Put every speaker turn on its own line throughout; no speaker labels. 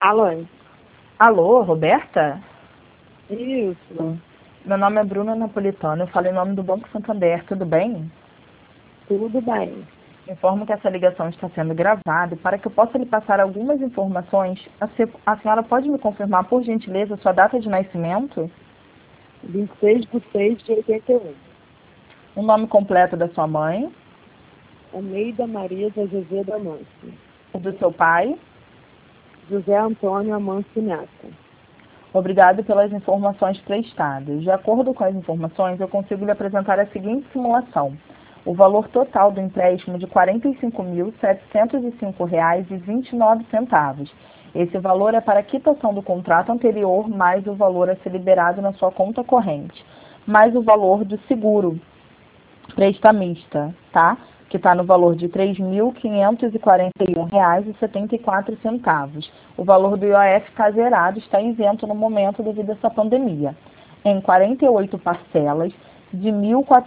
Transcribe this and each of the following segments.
Alô?
Alô, Roberta?
Isso,
Meu nome é Bruna Napolitano, eu falo em nome do Banco Santander, tudo bem?
tudo bem.
Informo que essa ligação está sendo gravada e para que eu possa lhe passar algumas informações, a senhora pode me confirmar, por gentileza, sua data de nascimento?
26/6/81.
O nome completo da sua mãe,
Almeida Maria de Azevedo Amâncio.
o do seu pai.
José Antônio Amâncio Neto.
Obrigado pelas informações prestadas. De acordo com as informações, eu consigo lhe apresentar a seguinte simulação. O valor total do empréstimo de R$ 45.705,29. Esse valor é para a quitação do contrato anterior, mais o valor a ser liberado na sua conta corrente, mais o valor do seguro prestamista, tá? Que está no valor de R$ 3.541,74. O valor do IOF está zerado, está isento no momento devido a essa pandemia, em 48 parcelas de R$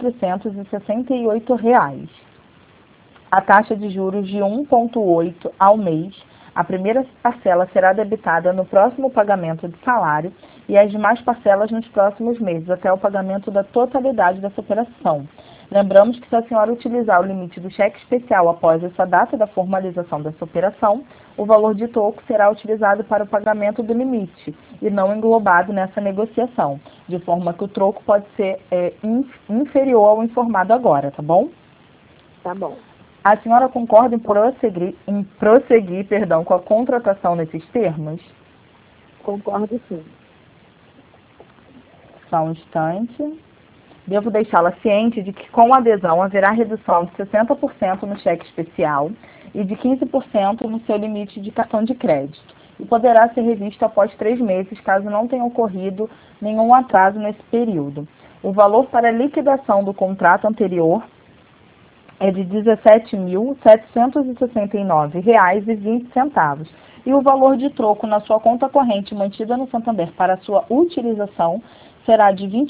1.468. A taxa de juros de 1,8 ao mês. A primeira parcela será debitada no próximo pagamento de salário e as demais parcelas nos próximos meses, até o pagamento da totalidade dessa operação. Lembramos que se a senhora utilizar o limite do cheque especial após essa data da formalização dessa operação, o valor de troco será utilizado para o pagamento do limite e não englobado nessa negociação, de forma que o troco pode ser inferior ao informado agora, tá bom?
Tá bom.
A senhora concorda em prosseguir, com a contratação nesses termos?
Concordo sim.
Só um instante. Devo deixá-la ciente de que com a adesão haverá redução de 60% no cheque especial e de 15% no seu limite de cartão de crédito, e poderá ser revisto após 3 meses, caso não tenha ocorrido nenhum atraso nesse período. O valor para liquidação do contrato anterior é de R$ 17.769,20 e o valor de troco na sua conta corrente mantida no Santander para sua utilização será de R$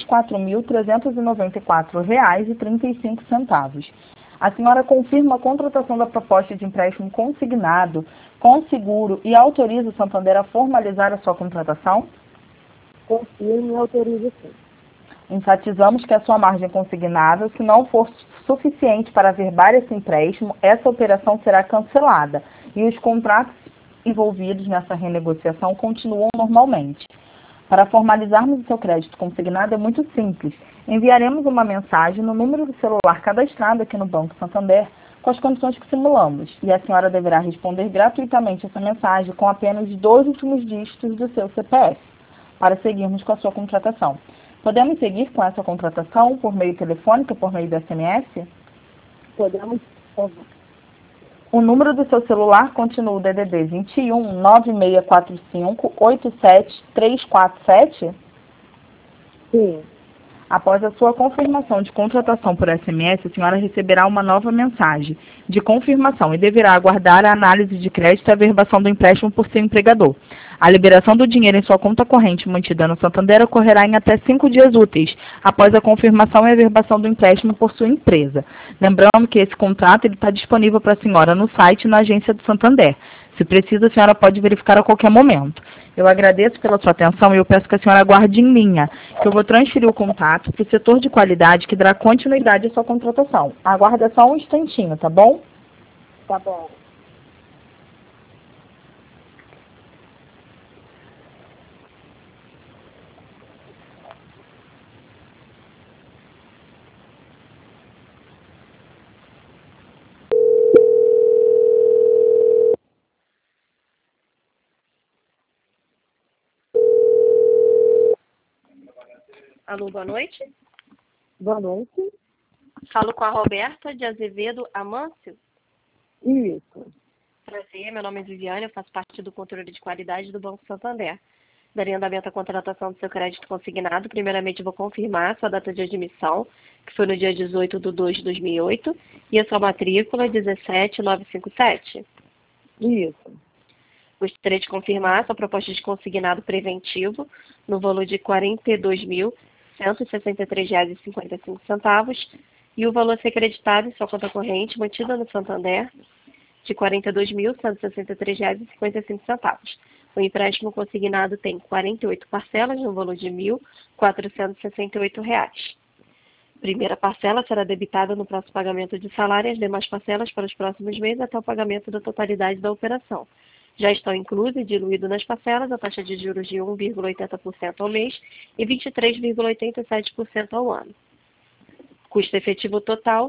24.394,35. A senhora confirma a contratação da proposta de empréstimo consignado com seguro e autoriza o Santander a formalizar a sua contratação?
Confirmo e autorizo sim.
Enfatizamos que a sua margem consignável, se não for suficiente para averbar esse empréstimo, essa operação será cancelada e os contratos envolvidos nessa renegociação continuam normalmente. Para formalizarmos o seu crédito consignado é muito simples. Enviaremos uma mensagem no número do celular cadastrado aqui no Banco Santander com as condições que simulamos, e a senhora deverá responder gratuitamente essa mensagem com apenas 2 últimos dígitos do seu CPF, para seguirmos com a sua contratação. Podemos seguir com essa contratação por meio telefônico, por meio do SMS?
Podemos, por favor.
O número do seu celular continua o DDD 21 9645 87347?
Sim.
Após a sua confirmação de contratação por SMS, a senhora receberá uma nova mensagem de confirmação e deverá aguardar a análise de crédito e a averbação do empréstimo por seu empregador. A liberação do dinheiro em sua conta corrente mantida no Santander ocorrerá em até 5 dias úteis, após a confirmação e averbação do empréstimo por sua empresa. Lembrando que esse contrato está disponível para a senhora no site e na agência do Santander. Se precisa, a senhora pode verificar a qualquer momento. Eu agradeço pela sua atenção e eu peço que a senhora aguarde em linha, que eu vou transferir o contato para o setor de qualidade que dará continuidade à sua contratação. Aguarda só um instantinho, tá bom?
Tá bom.
Alô, boa noite.
Boa noite.
Falo com a Roberta de Azevedo Amâncio.
Isso.
Prazer, meu nome é Viviane, eu faço parte do controle de qualidade do Banco Santander. Daria andamento à contratação do seu crédito consignado. Primeiramente, vou confirmar a sua data de admissão, que foi no dia 18/2/2008, e a sua matrícula 17957.
Isso.
Gostaria de confirmar a sua proposta de consignado preventivo no valor de R$ 42.163,55 e o valor a ser creditado em sua conta corrente mantida no Santander de R$ 42.163,55. O empréstimo consignado tem 48 parcelas no valor de R$ 1.468. Primeira parcela será debitada no próximo pagamento de salário e as demais parcelas para os próximos meses até o pagamento da totalidade da operação. Já estão inclusos e diluídos nas parcelas a taxa de juros de 1,80% ao mês e 23,87% ao ano. Custo efetivo total,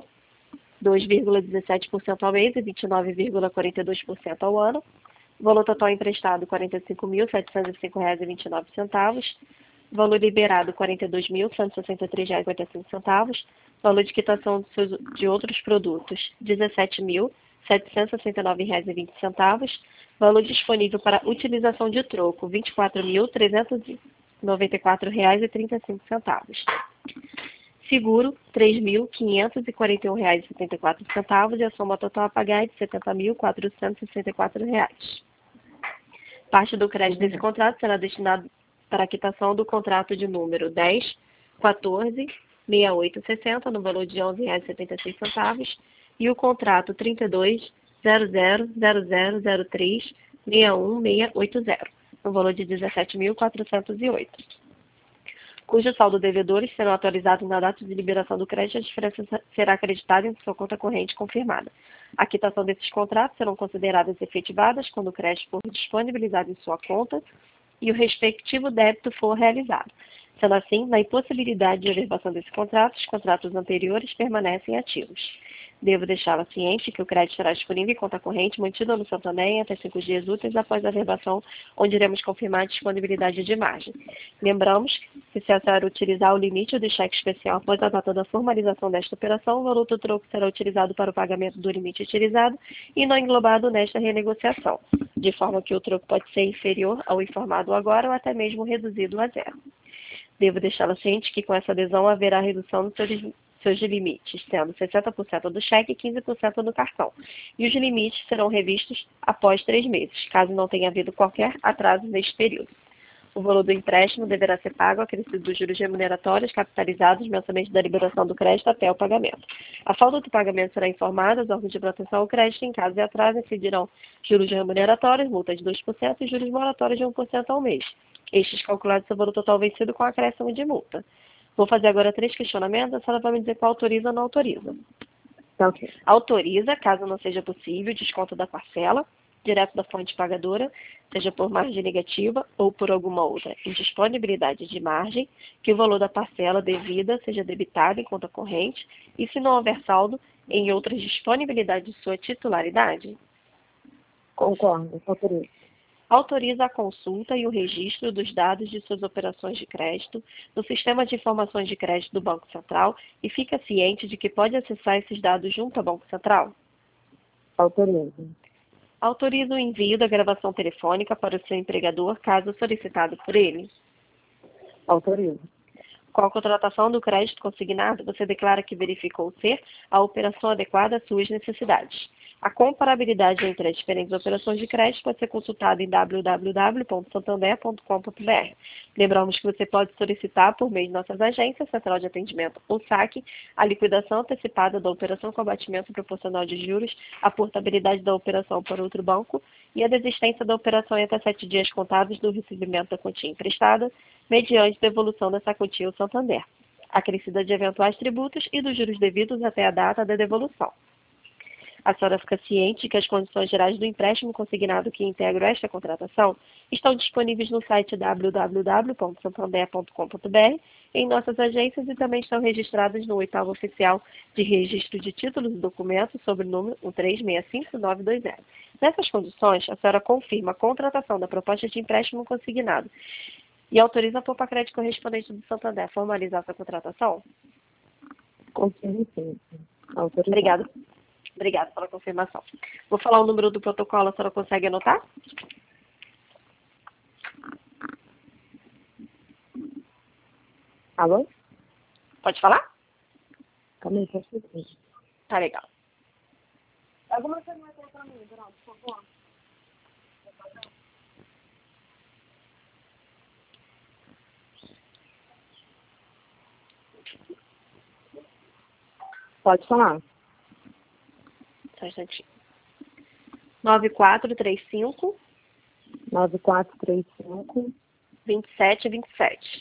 2,17% ao mês e 29,42% ao ano. Valor total emprestado, R$ 45.705,29. Valor liberado, R$ 42.163,85. Valor de quitação de outros produtos, R$ 17.769,20. Valor disponível para utilização de troco, R$ 24.394,35. Seguro, R$ 3.541,74 e a soma total a pagar é de R$ 70.464. Parte do crédito desse contrato será destinado para a quitação do contrato de número 10.14.6860, no valor de R$ 11,76, e o contrato 32.000003.61680, no valor de R$ 17.408. Cujo saldo devedores serão atualizados na data de liberação do crédito, a diferença será acreditada em sua conta corrente confirmada. A quitação desses contratos serão consideradas efetivadas quando o crédito for disponibilizado em sua conta e o respectivo débito for realizado. Sendo assim, na impossibilidade de elevação desse contrato, os contratos anteriores permanecem ativos. Devo deixá-la ciente que o crédito será disponível em conta corrente mantida no Santander em até 5 dias úteis após a verbação, onde iremos confirmar a disponibilidade de margem. Lembramos que, se a senhora utilizar o limite do cheque especial após a data da formalização desta operação, o valor do troco será utilizado para o pagamento do limite utilizado e não englobado nesta renegociação, de forma que o troco pode ser inferior ao informado agora ou até mesmo reduzido a zero. Devo deixá-la ciente que, com essa adesão, haverá redução nos seus limites, sendo 60% do cheque e 15% do cartão. E os limites serão revistos após 3 meses, caso não tenha havido qualquer atraso neste período. O valor do empréstimo deverá ser pago acrescido dos juros remuneratórios capitalizados mensalmente da liberação do crédito até o pagamento. A falta do pagamento será informada aos órgãos de proteção ao crédito. Em caso de atraso, incidirão juros remuneratórios, multa de 2% e juros moratórios de 1% ao mês. Estes calculados sobre o total vencido com acréscimo de multa. Vou fazer agora 3 questionamentos, a senhora vai me dizer qual autoriza ou não autoriza.
Ok.
Autoriza, caso não seja possível, desconto da parcela, direto da fonte pagadora, seja por margem negativa ou por alguma outra indisponibilidade de margem, que o valor da parcela devida seja debitado em conta corrente e, se não houver saldo, em outras disponibilidades de sua titularidade.
Concordo. Autorizo.
Autoriza a consulta e o registro dos dados de suas operações de crédito no Sistema de Informações de Crédito do Banco Central e fica ciente de que pode acessar esses dados junto ao Banco Central?
Autorizo.
Autoriza o envio da gravação telefônica para o seu empregador, caso solicitado por ele?
Autorizo.
Com a contratação do crédito consignado, você declara que verificou ser a operação adequada às suas necessidades. A comparabilidade entre as diferentes operações de crédito pode ser consultada em www.santander.com.br. Lembramos que você pode solicitar, por meio de nossas agências, Central de Atendimento ou SAC, a liquidação antecipada da operação com abatimento proporcional de juros, a portabilidade da operação para outro banco e a desistência da operação em até 7 dias contados do recebimento da quantia emprestada, mediante devolução dessa quantia ao Santander, acrescida de eventuais tributos e dos juros devidos até a data da devolução. A senhora fica ciente que as condições gerais do empréstimo consignado que integram esta contratação estão disponíveis no site www.santander.com.br, em nossas agências e também estão registradas no 8º Oficial de Registro de Títulos e Documentos sob o número 1365920. Nessas condições, a senhora confirma a contratação da proposta de empréstimo consignado e autoriza a Poupa Crédito correspondente do Santander a formalizar essa contratação?
Confirmo sim. Autorizado.
Obrigada. Obrigada pela confirmação. Vou falar o número do protocolo, a senhora consegue anotar?
Alô?
Pode falar?
Calma aí, posso ver.
Tá legal.
Alguma coisa mais para mim, Geraldo, por favor? Pode falar.
Só um instantinho. 9435
9435
2727.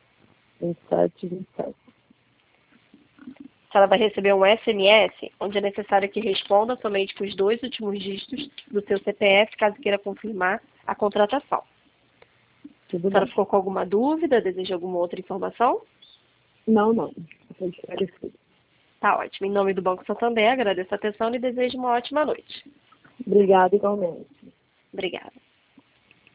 2727.
Ela vai receber um SMS, onde é necessário que responda somente com os 2 últimos dígitos do seu CPF, caso queira confirmar a contratação.
Tudo
A senhora
bem.
ficou com alguma dúvida? Deseja alguma outra informação?
Não. Estou esclarecido.
Tá ótimo. Em nome do Banco Santander, agradeço a atenção e desejo uma ótima noite.
Obrigada igualmente.
Obrigada.